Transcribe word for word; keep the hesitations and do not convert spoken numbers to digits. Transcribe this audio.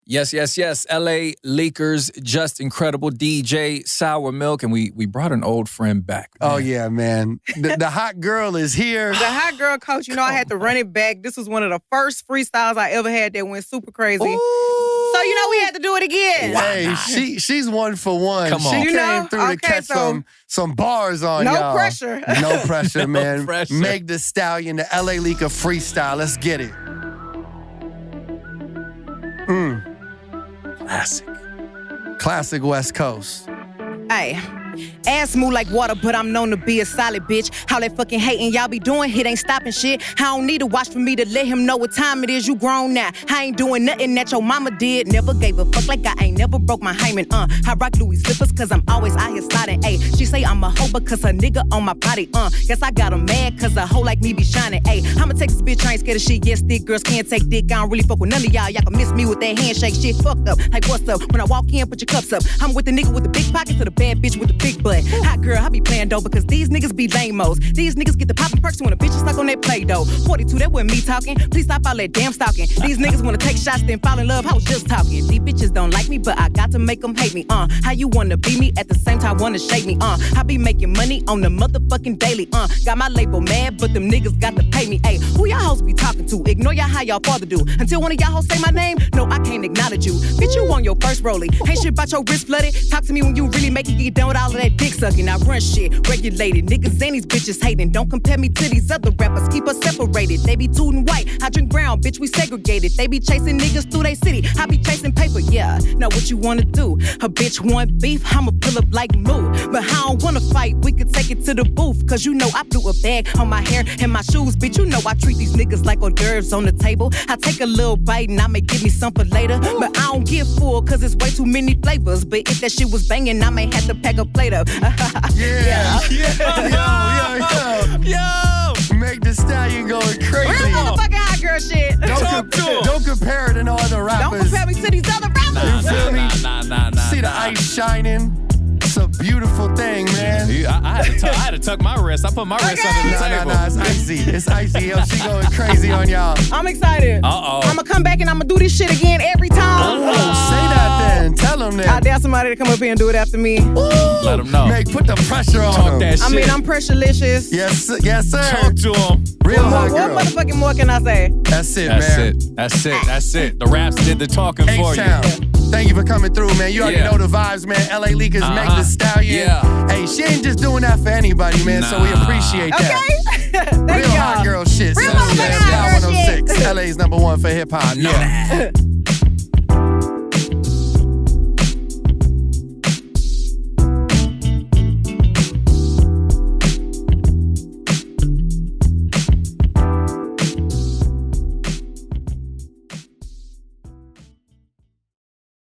Yes, yes, yes. L A Leakers, just incredible. D J Sour Milk, and we we brought an old friend back. Man. Oh, yeah, man. The, the hot girl is here. The hot girl coach, you know, I had to run it back. This was one of the first freestyles I ever had that went super crazy. Ooh. So, you know, we had to do it again. Hey, she she's one for one. Come on. She You came know? through to Okay, catch so- some some bars on No y'all. pressure. No pressure, No man. pressure. Meg Thee Stallion, the L A Leaker freestyle. Let's get it. Mm. Classic. Classic West Coast. Hey. Ass move like water, but I'm known to be a solid bitch. How they fucking hating y'all be doing, it ain't stopping shit. I don't need to watch for me to let him know what time it is. You grown now. I ain't doing nothing that your mama did. Never gave a fuck like I ain't never broke my hymen. Uh, I rock Louis slippers cause I'm always out here sliding. Ayy, she say I'm a hoe because her nigga on my body. Uh, guess I got her mad cause a hoe like me be shining. Ayy, I'ma take this bitch, I ain't scared of shit. Yes, thick girls can't take dick. I don't really fuck with none of y'all. Y'all can miss me with that handshake shit. Fucked up. Like what's up? When I walk in, put your cups up. I'm with the nigga with the big pockets or the bad bitch with the big butt. Hot girl, I be playing dope because these niggas be lame-os. These niggas get the poppin' perks when a bitch is stuck on that Play-Doh. forty-two, that wasn't me talking. Please stop all that damn stalking. These niggas wanna take shots, then fall in love. I was just talking. These bitches don't like me, but I got to make them hate me. Uh, how you wanna be me at the same time wanna shake me? Uh, I be making money on the motherfucking daily. Uh, got my label mad, but them niggas got to pay me. Ayy, who y'all hoes be talking to? Ignore y'all how y'all father do. Until one of y'all hoes say my name, no, I can't acknowledge you. Bitch, you on your first rollie. Ain't shit about your wrist flooded. Talk to me when you really make it get done with all of that dick sucking. I run shit, regulated. Niggas ain't these bitches hating. Don't compare me to these other rappers. Keep us separated. They be tootin' white. I drink brown, bitch, we segregated. They be chasing niggas through they city. I be chasing paper, yeah. Now what you wanna do? A bitch want beef, I'ma pull up like Moo. But I don't wanna fight, we could take it to the booth. Cause you know I blew a bag on my hair and my shoes. Bitch, you know I treat these niggas like hors d'oeuvres on the table. I take a little bite and I may give me some for later. But I don't get full cause it's way too many flavors. But if that shit was banging, I may have to pack a plate up. Yeah. Yeah. Yo, yo, yo. Meg Thee Stallion going crazy. Real motherfucking hot girl shit. Don't, com- don't compare it to no other rappers. Don't compare me to these other rappers. Nah, You feel nah, me? nah, nah, nah, See the nah. ice shining. It's a beautiful thing, man. Yeah, I, I, had to tuck, I had to tuck my wrist. I put my wrist Okay. under the Nah, table. nah, nah. It's icy. It's icy. Yo, she going crazy on y'all. I'm excited. Uh-oh. I'ma come back and I'ma do this shit again every time. Oh, say that then. Tell them I that. dare somebody to come up here and do it after me. Let them know. Meg, put the pressure on Talk them. that shit. I mean, I'm pressurelicious. Yes, sir. Yes, sir. Talk to them. Real What, hot what girl. motherfucking more can I say? That's it, That's man. it. That's it. That's it. The raps did the talking for you. H-Town. Thank you for coming through, man. You already Yeah. know the vibes, man. L A Leakers, Uh-huh. Meg Thee Stallion. Yeah. Hey, she ain't just doing that for anybody, man, so we Nah. appreciate that. Okay? Thank Real y'all. hot girl shit. Real son. motherfucking Yeah, hot girl L A one oh six, L A's number one for hip hop. Yeah. No.